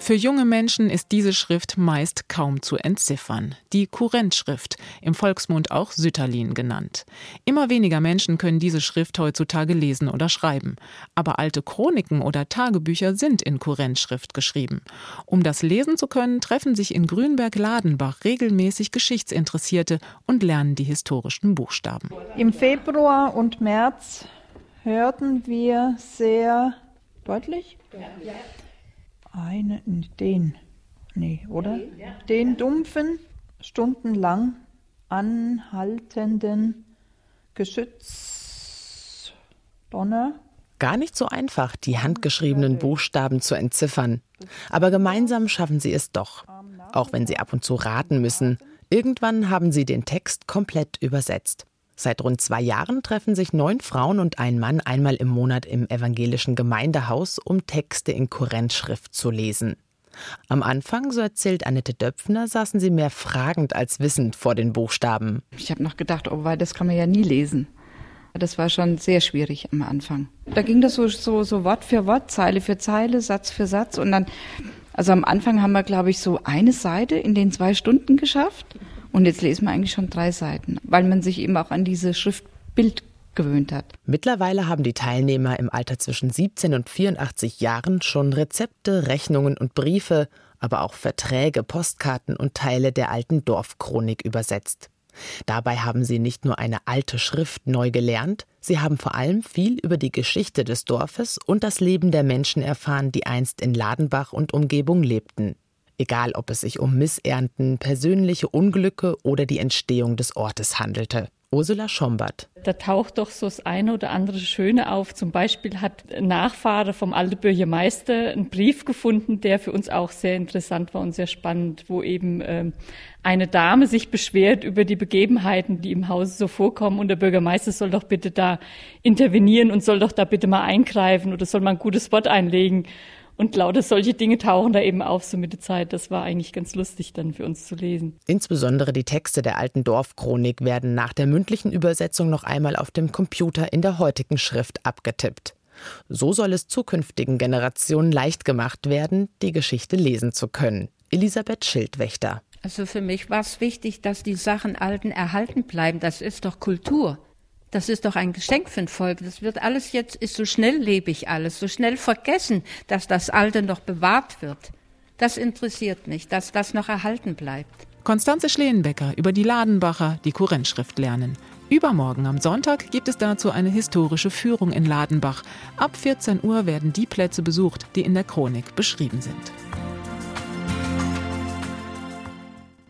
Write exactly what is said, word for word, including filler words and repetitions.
Für junge Menschen ist diese Schrift meist kaum zu entziffern. Die Kurrentschrift, im Volksmund auch Sütterlin genannt. Immer weniger Menschen können diese Schrift heutzutage lesen oder schreiben. Aber alte Chroniken oder Tagebücher sind in Kurrentschrift geschrieben. Um das lesen zu können, treffen sich in Grünberg-Ladenbach regelmäßig Geschichtsinteressierte und lernen die historischen Buchstaben. Im Februar und März hörten wir sehr deutlich einen, den, nee, oder? Den dumpfen, stundenlang anhaltenden Geschützdonner. Gar nicht so einfach, die handgeschriebenen Buchstaben zu entziffern. Aber gemeinsam schaffen sie es doch. Auch wenn sie ab und zu raten müssen. Irgendwann haben sie den Text komplett übersetzt. Seit rund zwei Jahren treffen sich neun Frauen und ein Mann einmal im Monat im evangelischen Gemeindehaus, um Texte in Kurrentschrift zu lesen. Am Anfang, so erzählt Annette Döpfner, saßen sie mehr fragend als wissend vor den Buchstaben. Ich habe noch gedacht, oh, weil das kann man ja nie lesen. Das war schon sehr schwierig am Anfang. Da ging das so, so, so Wort für Wort, Zeile für Zeile, Satz für Satz. Und dann, also am Anfang haben wir, glaube ich, so eine Seite in den zwei Stunden geschafft. Und jetzt lesen wir eigentlich schon drei Seiten, weil man sich eben auch an dieses Schriftbild gewöhnt hat. Mittlerweile haben die Teilnehmer im Alter zwischen siebzehn und vierundachtzig Jahren schon Rezepte, Rechnungen und Briefe, aber auch Verträge, Postkarten und Teile der alten Dorfchronik übersetzt. Dabei haben sie nicht nur eine alte Schrift neu gelernt, sie haben vor allem viel über die Geschichte des Dorfes und das Leben der Menschen erfahren, die einst in Ladenbach und Umgebung lebten. Egal, ob es sich um Missernten, persönliche Unglücke oder die Entstehung des Ortes handelte. Ursula Schombert. Da taucht doch so das eine oder andere Schöne auf. Zum Beispiel hat ein Nachfahre vom alten Bürgermeister einen Brief gefunden, der für uns auch sehr interessant war und sehr spannend, wo eben ähm, eine Dame sich beschwert über die Begebenheiten, die im Hause so vorkommen. Und der Bürgermeister soll doch bitte da intervenieren und soll doch da bitte mal eingreifen oder soll mal ein gutes Wort einlegen. Und lauter solche Dinge tauchen da eben auf so mit der Zeit. Das war eigentlich ganz lustig dann für uns zu lesen. Insbesondere die Texte der alten Dorfchronik werden nach der mündlichen Übersetzung noch einmal auf dem Computer in der heutigen Schrift abgetippt. So soll es zukünftigen Generationen leicht gemacht werden, die Geschichte lesen zu können. Elisabeth Schildwächter. Also für mich war es wichtig, dass die Sachen Alten erhalten bleiben. Das ist doch Kultur. Das ist doch ein Geschenk für ein Volk. Das wird alles jetzt, ist so schnelllebig alles, so schnell vergessen, dass das Alte noch bewahrt wird. Das interessiert mich, dass das noch erhalten bleibt. Konstanze Schleenbecker über die Ladenbacher, die Kurrentschrift lernen. Übermorgen am Sonntag gibt es dazu eine historische Führung in Ladenbach. Ab vierzehn Uhr werden die Plätze besucht, die in der Chronik beschrieben sind.